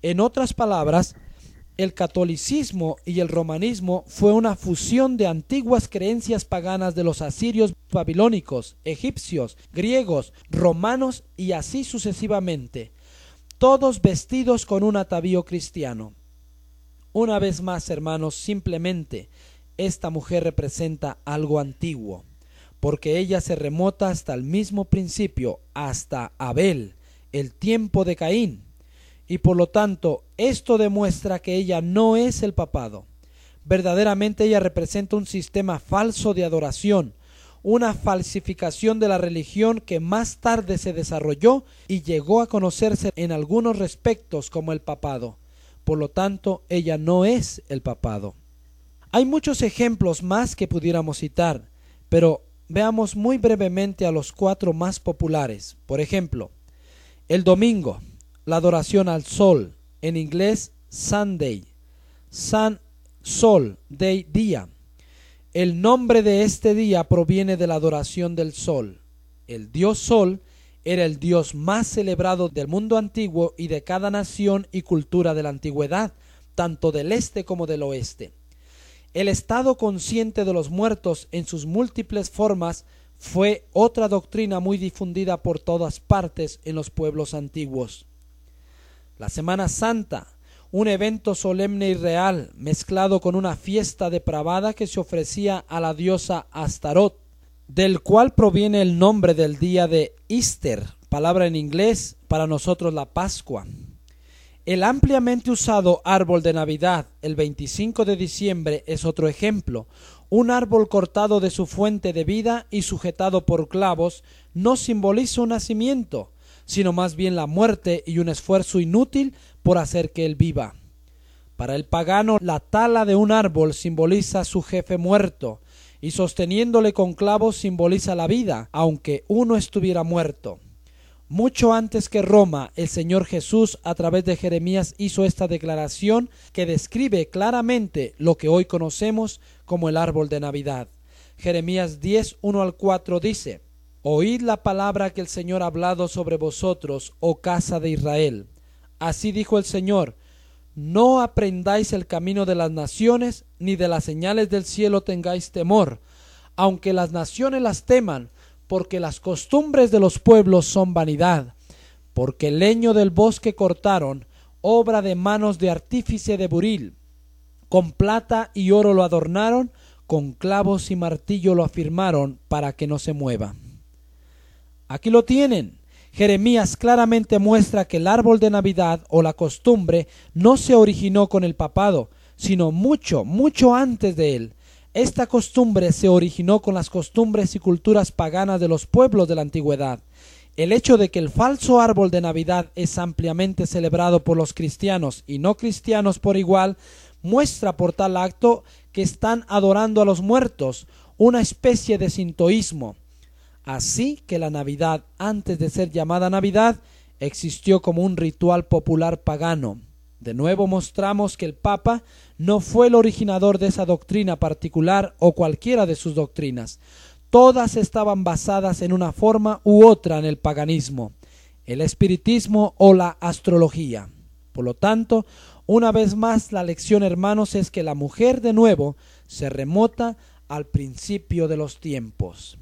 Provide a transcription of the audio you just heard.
En otras palabras, el catolicismo y el romanismo fue una fusión de antiguas creencias paganas de los asirios, babilónicos, egipcios, griegos, romanos y así sucesivamente, todos vestidos con un atavío cristiano. Una vez más, hermanos, simplemente esta mujer representa algo antiguo, porque ella se remota hasta el mismo principio, hasta Abel, el tiempo de Caín, y por lo tanto esto demuestra que ella no es el papado. Verdaderamente ella representa un sistema falso de adoración, una falsificación de la religión que más tarde se desarrolló y llegó a conocerse en algunos respectos como el papado. Por lo tanto, ella no es el papado. Hay muchos ejemplos más que pudiéramos citar, pero veamos muy brevemente a los 4 más populares. Por ejemplo, el domingo, la adoración al sol, en inglés Sunday, Sun, sol, day, día. El nombre de este día proviene de la adoración del sol. El dios sol era el dios más celebrado del mundo antiguo y de cada nación y cultura de la antigüedad, tanto del este como del oeste. El estado consciente de los muertos en sus múltiples formas fue otra doctrina muy difundida por todas partes en los pueblos antiguos. La Semana Santa, un evento solemne y real, mezclado con una fiesta depravada que se ofrecía a la diosa Astarot, del cual proviene el nombre del día de Easter, palabra en inglés para nosotros la Pascua. El ampliamente usado árbol de Navidad, el 25 de diciembre, es otro ejemplo. Un árbol cortado de su fuente de vida y sujetado por clavos no simboliza un nacimiento, sino más bien la muerte y un esfuerzo inútil por hacer que él viva. Para el pagano, la tala de un árbol simboliza su jefe muerto, y sosteniéndole con clavos simboliza la vida, aunque uno estuviera muerto. Mucho antes que Roma, el Señor Jesús a través de Jeremías hizo esta declaración que describe claramente lo que hoy conocemos como el árbol de Navidad. Jeremías 10, 1 al 4 dice: Oíd la palabra que el Señor ha hablado sobre vosotros, oh casa de Israel. Así dijo el Señor: No aprendáis el camino de las naciones, ni de las señales del cielo tengáis temor, aunque las naciones las teman, porque las costumbres de los pueblos son vanidad, porque el leño del bosque cortaron, obra de manos de artífice de buril, con plata y oro lo adornaron, con clavos y martillo lo afirmaron para que no se mueva. Aquí lo tienen. Jeremías claramente muestra que el árbol de Navidad o la costumbre no se originó con el papado, sino mucho, mucho antes de él. Esta costumbre se originó con las costumbres y culturas paganas de los pueblos de la antigüedad. El hecho de que el falso árbol de Navidad es ampliamente celebrado por los cristianos y no cristianos por igual, muestra por tal acto que están adorando a los muertos, una especie de sintoísmo. Así que la Navidad, antes de ser llamada Navidad, existió como un ritual popular pagano. De nuevo mostramos que el Papa no fue el originador de esa doctrina particular o cualquiera de sus doctrinas. Todas estaban basadas en una forma u otra en el paganismo, el espiritismo o la astrología. Por lo tanto, una vez más la lección, hermanos, es que la mujer de nuevo se remota al principio de los tiempos.